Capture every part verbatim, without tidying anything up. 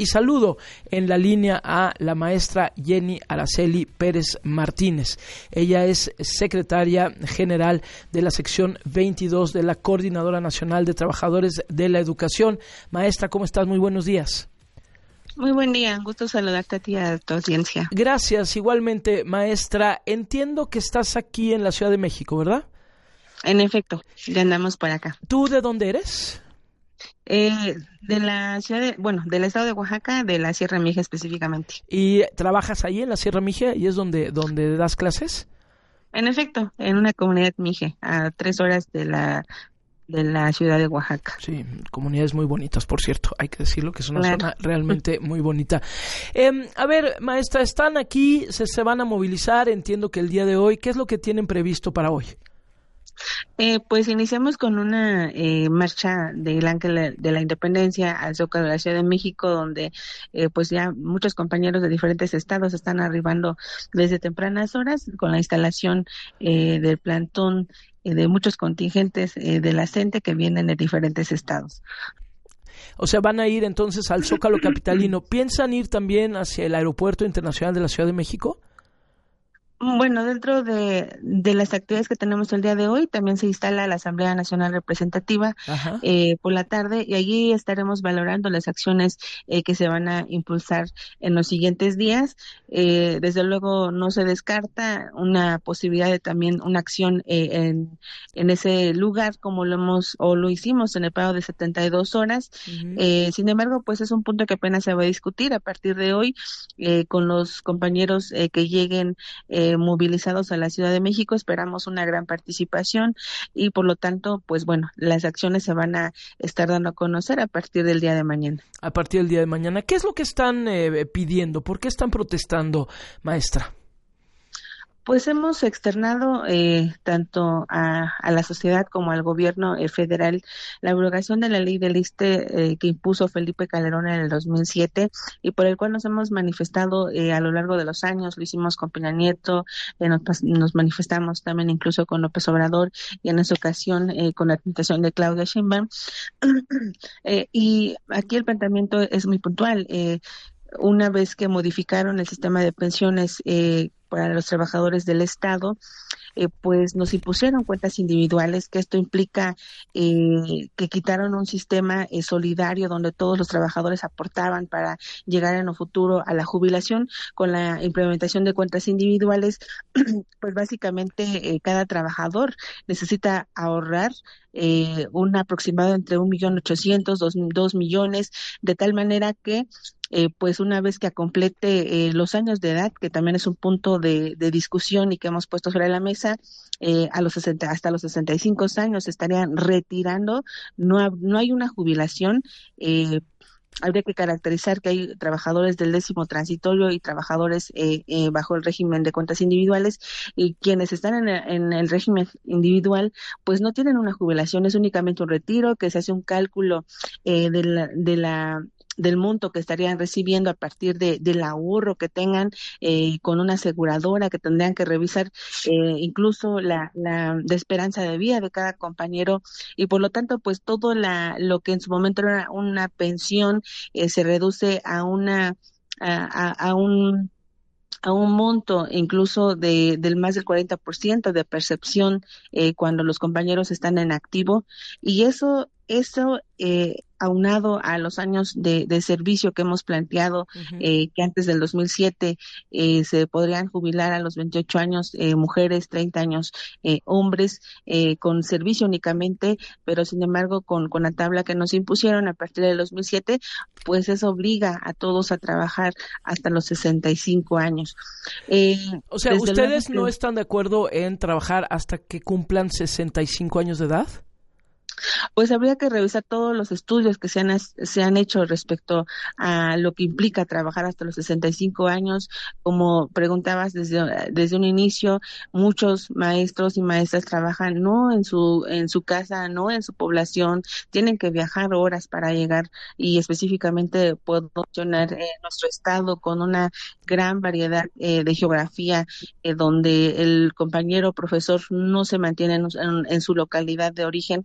Y saludo en la línea a la maestra Jenny Araceli Pérez Martínez. Ella es secretaria general de la sección veintidós de la Coordinadora Nacional de Trabajadores de la Educación. Maestra, ¿cómo estás? Muy buenos días. Muy buen día, un gusto saludarte a ti y a tu audiencia. Gracias, igualmente, maestra. Entiendo que estás aquí en la Ciudad de México, ¿verdad? En efecto, ya andamos por acá. ¿Tú de dónde eres? Eh, de la ciudad, de, bueno, del estado de Oaxaca, de la Sierra Mija específicamente. ¿Y trabajas ahí en la Sierra Mija y es donde, donde das clases? En efecto, en una comunidad mije, a tres horas de la de la ciudad de Oaxaca. Sí, comunidades muy bonitas, por cierto, hay que decirlo, que es una claro. zona realmente muy bonita. Eh, a ver, maestra, están aquí, se, se van a movilizar, entiendo que el día de hoy, ¿qué es lo que tienen previsto para hoy? Eh, pues iniciamos con una eh, marcha del Ángel de la Independencia al Zócalo de la Ciudad de México, donde eh, pues ya muchos compañeros de diferentes estados están arribando desde tempranas horas con la instalación eh, del plantón eh, de muchos contingentes eh, de la CENTE que vienen de diferentes estados. O sea, van a ir entonces al Zócalo capitalino. ¿Piensan ir también hacia el Aeropuerto Internacional de la Ciudad de México? Bueno, dentro de, de las actividades que tenemos el día de hoy, también se instala la Asamblea Nacional Representativa eh, por la tarde y allí estaremos valorando las acciones eh, que se van a impulsar en los siguientes días. Eh, desde luego no se descarta una posibilidad de también una acción eh, en, en ese lugar como lo hemos o lo hicimos en el periodo de setenta y dos horas. Uh-huh. Eh, sin embargo, pues es un punto que apenas se va a discutir a partir de hoy eh, con los compañeros eh, que lleguen eh, movilizados a la Ciudad de México. Esperamos una gran participación y por lo tanto, pues bueno, las acciones se van a estar dando a conocer a partir del día de mañana. A partir del día de mañana. ¿Qué es lo que están eh, pidiendo? ¿Por qué están protestando, maestra? Pues hemos externado eh, tanto a, a la sociedad como al gobierno eh, federal la abrogación de la ley del ISSSTE eh, que impuso Felipe Calderón en el dos mil siete y por el cual nos hemos manifestado eh, a lo largo de los años. Lo hicimos con Peña Nieto, eh, nos, nos manifestamos también incluso con López Obrador y en esa ocasión eh, con la administración de Claudia Sheinbaum. eh, y aquí el planteamiento es muy puntual. Eh, una vez que modificaron el sistema de pensiones eh, para los trabajadores del Estado, eh, pues nos impusieron cuentas individuales, que esto implica eh, que quitaron un sistema eh, solidario donde todos los trabajadores aportaban para llegar en el futuro a la jubilación. Con la implementación de cuentas individuales, pues básicamente eh, cada trabajador necesita ahorrar eh, un aproximado entre un millón ochocientos, dos, dos millones, de tal manera que Eh, pues una vez que complete eh, los años de edad, que también es un punto de, de discusión y que hemos puesto sobre la mesa, eh, a los sesenta, hasta los sesenta y cinco años se estarían retirando. No, ha, no hay una jubilación. Eh, Habría que caracterizar que hay trabajadores del décimo transitorio y trabajadores eh, eh, bajo el régimen de cuentas individuales, y quienes están en el, en el régimen individual pues no tienen una jubilación, es únicamente un retiro que se hace un cálculo eh, de la, de la del monto que estarían recibiendo a partir de, del ahorro que tengan eh, con una aseguradora, que tendrían que revisar eh, incluso la, la de esperanza de vida de cada compañero, y por lo tanto pues todo la, lo que en su momento era una pensión eh, se reduce a una a, a, a un a un monto incluso de del más del cuarenta por ciento de percepción eh, cuando los compañeros están en activo, y eso eso eh, aunado a los años de, de servicio que hemos planteado, uh-huh. eh, que antes del dos mil siete eh, se podrían jubilar a los veintiocho años eh, mujeres, treinta años eh, hombres, eh, con servicio únicamente, pero sin embargo con, con la tabla que nos impusieron a partir del dos mil siete, pues eso obliga a todos a trabajar hasta los sesenta y cinco años. Eh, o sea, ¿ustedes no están de acuerdo en trabajar hasta que cumplan sesenta y cinco años de edad? Pues habría que revisar todos los estudios que se han, se han hecho respecto a lo que implica trabajar hasta los sesenta y cinco años. Como preguntabas desde, desde un inicio, muchos maestros y maestras trabajan no en su en su casa, no en su población, tienen que viajar horas para llegar, y específicamente puedo mencionar eh, nuestro estado con una gran variedad eh, de geografía, eh, donde el compañero profesor no se mantiene en, en, en su localidad de origen, sino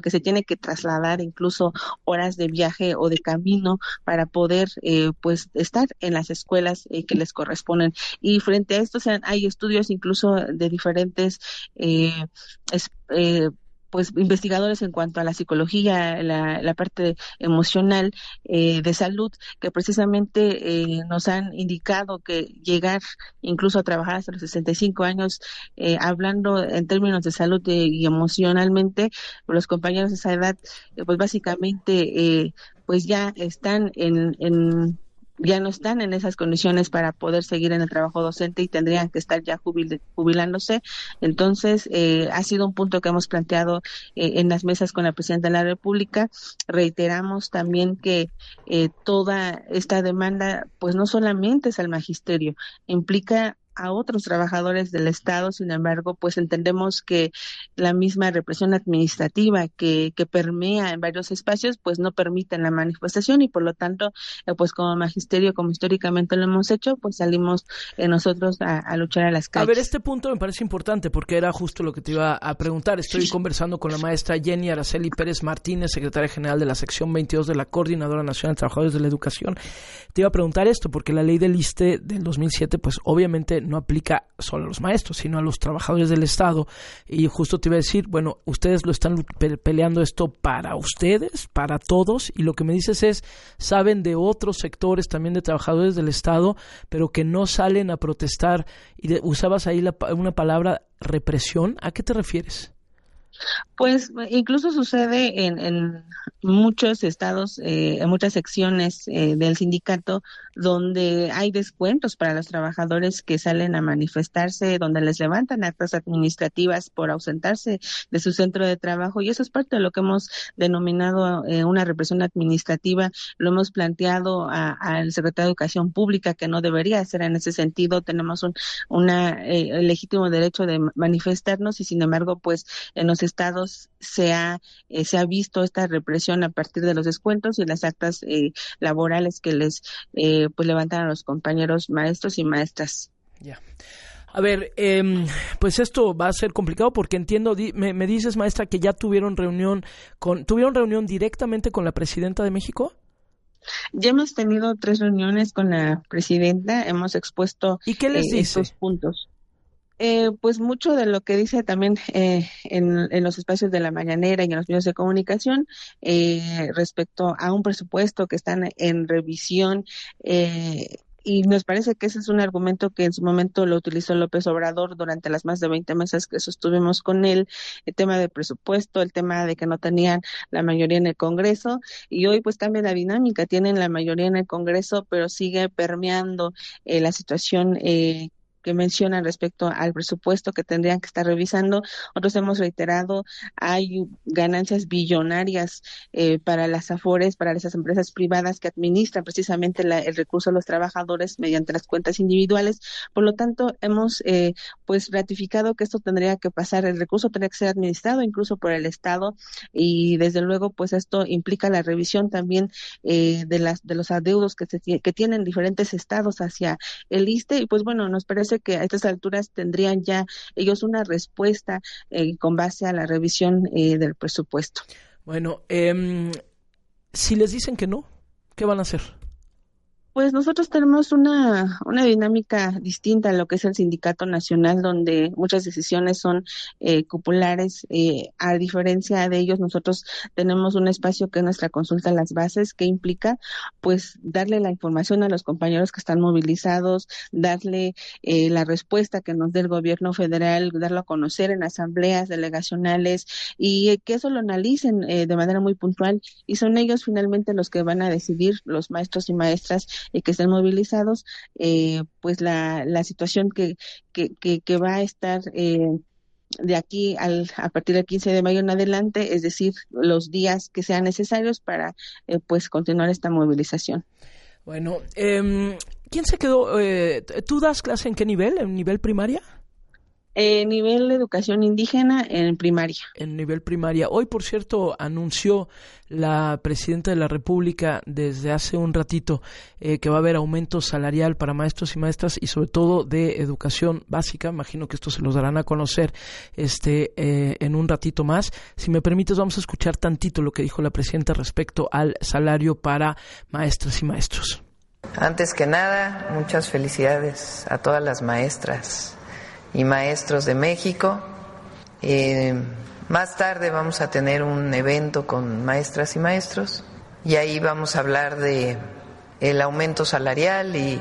sino que se tiene que trasladar incluso horas de viaje o de camino para poder eh, pues estar en las escuelas eh, que les corresponden. Y frente a esto, o sea, hay estudios incluso de diferentes eh, es, eh, pues investigadores en cuanto a la psicología, la, la parte emocional eh, de salud, que precisamente eh, nos han indicado que llegar incluso a trabajar hasta los sesenta y cinco años, eh, hablando en términos de salud eh, y emocionalmente, los compañeros de esa edad, eh, pues básicamente eh, pues ya están en, en ya no están en esas condiciones para poder seguir en el trabajo docente y tendrían que estar ya jubil, jubilándose. Entonces, eh, ha sido un punto que hemos planteado eh, en las mesas con la Presidenta de la República. Reiteramos también que eh, toda esta demanda, pues no solamente es al magisterio, implica a otros trabajadores del Estado. Sin embargo, pues entendemos que la misma represión administrativa que, que permea en varios espacios, pues no permiten la manifestación y por lo tanto, eh, pues como magisterio, como históricamente lo hemos hecho, pues salimos eh, nosotros a, a luchar a las calles. A ver, este punto me parece importante porque era justo lo que te iba a preguntar. Estoy conversando con la maestra Jenny Araceli Pérez Martínez, secretaria general de la sección veintidós de la Coordinadora Nacional de Trabajadores de la Educación. Te iba a preguntar esto porque la ley del ISSSTE del dos mil siete, pues obviamente no aplica solo a los maestros, sino a los trabajadores del Estado. Y justo te iba a decir, bueno, ustedes lo están pe- peleando esto para ustedes, para todos, y lo que me dices es, saben de otros sectores también de trabajadores del Estado, pero que no salen a protestar. Y de, usabas ahí la, una palabra represión. ¿A qué te refieres? Pues incluso sucede en, en muchos estados, eh, en muchas secciones eh, del sindicato, donde hay descuentos para los trabajadores que salen a manifestarse, donde les levantan actas administrativas por ausentarse de su centro de trabajo, y eso es parte de lo que hemos denominado eh, una represión administrativa. Lo hemos planteado al secretario de Educación Pública, que no debería ser en ese sentido. Tenemos un una, eh, legítimo derecho de manifestarnos y, sin embargo, pues en los estados se ha eh, se ha visto esta represión a partir de los descuentos y las actas eh, laborales que les eh, pues levantan a los compañeros maestros y maestras. Ya. A ver, eh, pues esto va a ser complicado porque entiendo, di, me, me dices, maestra, que ya tuvieron reunión con, ¿tuvieron reunión directamente con la Presidenta de México? Ya hemos tenido tres reuniones con la Presidenta, hemos expuesto ¿Y qué les eh, dice? estos puntos. Eh, pues mucho de lo que dice también eh, en, en los espacios de la mañanera y en los medios de comunicación eh, respecto a un presupuesto que están en revisión, eh, y nos parece que ese es un argumento que en su momento lo utilizó López Obrador durante las más de veinte mesas que sostuvimos con él, el tema del presupuesto, el tema de que no tenían la mayoría en el Congreso, y hoy pues cambia la dinámica, tienen la mayoría en el Congreso, pero sigue permeando eh, la situación eh, que mencionan respecto al presupuesto que tendrían que estar revisando. Nosotros hemos reiterado, hay ganancias billonarias eh, para las AFORES, para esas empresas privadas que administran precisamente la, el recurso de los trabajadores mediante las cuentas individuales. Por lo tanto, hemos eh, pues ratificado que esto tendría que pasar, el recurso tendría que ser administrado incluso por el Estado, y desde luego pues esto implica la revisión también eh, de las de los adeudos que, se, que tienen diferentes estados hacia el ISSSTE, y pues bueno, nos parece que a estas alturas tendrían ya ellos una respuesta eh, con base a la revisión eh, del presupuesto. Bueno, eh, si les dicen que no, ¿qué van a hacer? Pues nosotros tenemos una, una dinámica distinta a lo que es el Sindicato Nacional, donde muchas decisiones son eh, cupulares. Eh, a diferencia de ellos, nosotros tenemos un espacio que es nuestra consulta a las bases, que implica pues darle la información a los compañeros que están movilizados, darle eh, la respuesta que nos dé el gobierno federal, darlo a conocer en asambleas delegacionales y eh, que eso lo analicen eh, de manera muy puntual, y son ellos finalmente los que van a decidir, los maestros y maestras y que estén movilizados, eh, pues la, la situación que, que, que, que va a estar eh, de aquí al, a partir del quince de mayo en adelante, es decir, los días que sean necesarios para eh, pues continuar esta movilización. Bueno, eh, ¿quién se quedó? Eh, ¿Tú das clase en qué nivel? ¿En nivel primaria? Eh, nivel de educación indígena en primaria. En nivel primaria. Hoy, por cierto, anunció la presidenta de la República desde hace un ratito eh, que va a haber aumento salarial para maestros y maestras y sobre todo de educación básica. Imagino que esto se los darán a conocer este eh, en un ratito más. Si me permites, vamos a escuchar tantito lo que dijo la presidenta respecto al salario para maestras y maestros. Antes que nada, muchas felicidades a todas las maestras y maestros de México. Eh, más tarde vamos a tener un evento con maestras y maestros y ahí vamos a hablar de el aumento salarial y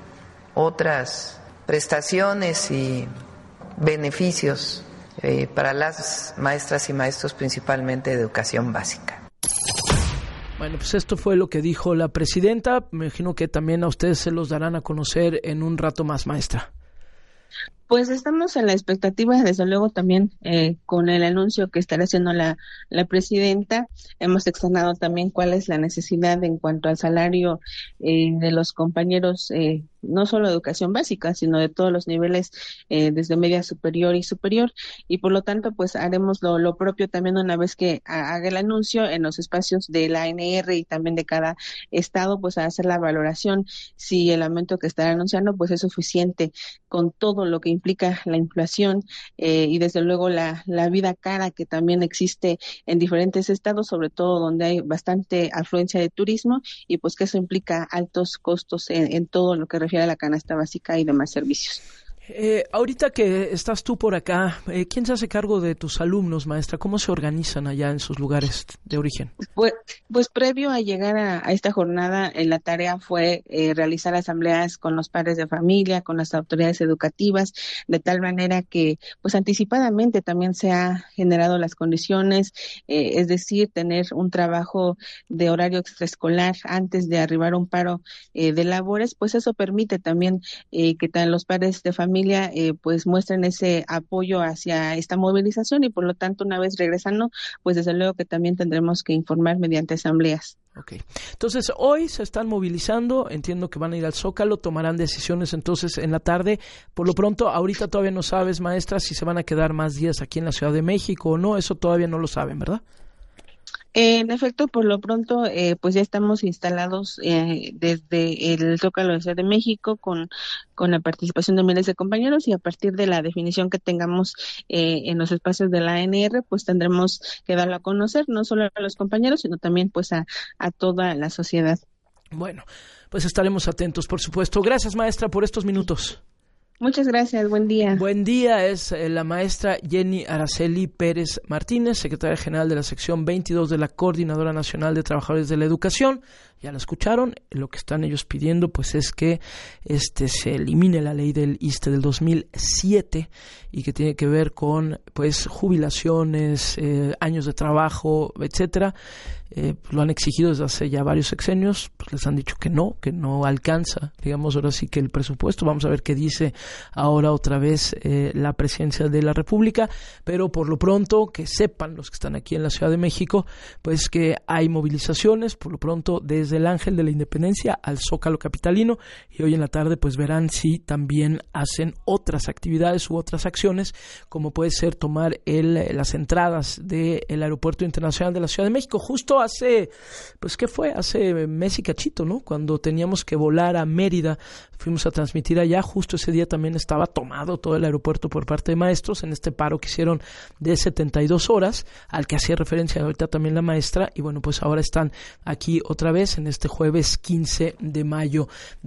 otras prestaciones y beneficios eh, para las maestras y maestros, principalmente de educación básica. Bueno, pues esto fue lo que dijo la presidenta. Me imagino que también a ustedes se los darán a conocer en un rato más, maestra. Pues estamos en la expectativa, desde luego también eh, con el anuncio que estará haciendo la, la presidenta. Hemos externado también cuál es la necesidad en cuanto al salario eh, de los compañeros, eh, no solo de educación básica, sino de todos los niveles, eh, desde media superior y superior. Y por lo tanto, pues haremos lo, lo propio también una vez que haga el anuncio en los espacios de la A N R y también de cada estado, pues a hacer la valoración si el aumento que estará anunciando pues es suficiente con todo lo que implica la inflación eh, y desde luego la, la vida cara que también existe en diferentes estados, sobre todo donde hay bastante afluencia de turismo y pues que eso implica altos costos en, en todo lo que refiere a la canasta básica y demás servicios. Eh, ahorita que estás tú por acá, eh, ¿quién se hace cargo de tus alumnos, maestra? ¿Cómo se organizan allá en sus lugares de origen? Pues, pues previo a llegar a, a esta jornada, eh, la tarea fue eh, realizar asambleas con los padres de familia, con las autoridades educativas, de tal manera que, pues anticipadamente también se ha generado las condiciones, eh, es decir, tener un trabajo de horario extraescolar antes de arribar a un paro eh, de labores, pues eso permite también eh, que tan los padres de familia familia eh, pues muestren ese apoyo hacia esta movilización y por lo tanto una vez regresando pues desde luego que también tendremos que informar mediante asambleas. Ok, entonces hoy se están movilizando, entiendo que van a ir al Zócalo, tomarán decisiones entonces en la tarde. Por lo pronto, ahorita todavía no sabes, maestra, si se van a quedar más días aquí en la Ciudad de México o no, eso todavía no lo saben, ¿verdad? En efecto, por lo pronto, eh, pues ya estamos instalados eh, desde el Zócalo de Ciudad de México con, con la participación de miles de compañeros y a partir de la definición que tengamos eh, en los espacios de la A N R, pues tendremos que darlo a conocer, no solo a los compañeros, sino también pues a, a toda la sociedad. Bueno, pues estaremos atentos, por supuesto. Gracias, maestra, por estos minutos. Muchas gracias, buen día. Buen día, es eh, la maestra Jenny Araceli Pérez Martínez, secretaria general de la sección veintidós de la Coordinadora Nacional de Trabajadores de la Educación. Ya la escucharon, lo que están ellos pidiendo pues es que este se elimine la ley del I S S S T E del dos mil siete y que tiene que ver con pues jubilaciones, eh, años de trabajo, etcétera. Eh, lo han exigido desde hace ya varios sexenios, pues les han dicho que no, que no alcanza, digamos ahora sí que el presupuesto. Vamos a ver qué dice ahora otra vez eh, la presidencia de la República, pero por lo pronto que sepan los que están aquí en la Ciudad de México, pues que hay movilizaciones, por lo pronto desde el Ángel de la Independencia al Zócalo capitalino, y hoy en la tarde pues verán si también hacen otras actividades u otras acciones, como puede ser tomar el, las entradas del Aeropuerto Internacional de la Ciudad de México. Justo hace, pues ¿qué fue? Hace mes y cachito, ¿no? Cuando teníamos que volar a Mérida, fuimos a transmitir allá, justo ese día también estaba tomado todo el aeropuerto por parte de maestros en este paro que hicieron de setenta y dos horas, al que hacía referencia ahorita también la maestra, y bueno, pues ahora están aquí otra vez en este jueves quince de mayo.